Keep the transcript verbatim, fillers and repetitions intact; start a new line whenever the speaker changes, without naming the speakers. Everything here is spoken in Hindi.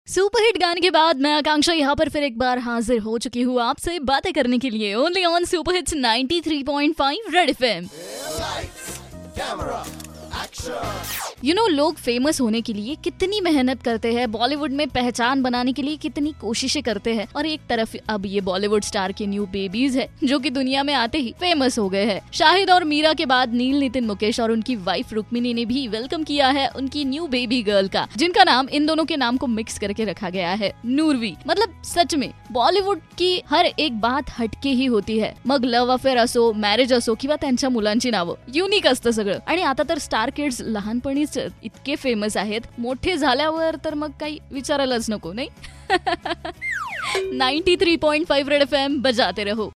सुपरहिट गाने के बाद मैं आकांक्षा यहाँ पर फिर एक बार हाजिर हो चुकी हूँ आपसे बातें करने के लिए only on super hits ninety three point five Red FM. You know लोग फेमस होने के लिए कितनी मेहनत करते हैं, बॉलीवुड में पहचान बनाने के लिए कितनी कोशिशें करते हैं, और एक तरफ अब ये बॉलीवुड स्टार के न्यू बेबीज है जो कि दुनिया में आते ही फेमस हो गए हैं। शाहिद और मीरा के बाद नील नितिन मुकेश और उनकी वाइफ रुक्मिनी ने भी वेलकम किया है उनकी न्यू बेबी गर्ल का, जिनका नाम इन दोनों के नाम को मिक्स करके रखा गया है नूरवी। मतलब सच में बॉलीवुड की हर एक बात हटके ही होती है, मग लव्ह अफेअर असो, मॅरेज असो किंवा त्यांच्या मुलांची नावं, युनिक असतं सगळं। आणि आता तर स्टार किड्स लहानपणीच इतके फेमस आहेत, मोठे झाल्यावर तर मग काही विचारायलाच नको, नाही? Ninety three point five Red FM बजाते रहो।